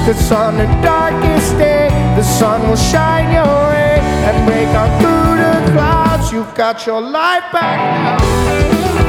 'Cause on the darkest day, the sun will shine your way and break on through the clouds. You've got your life back now.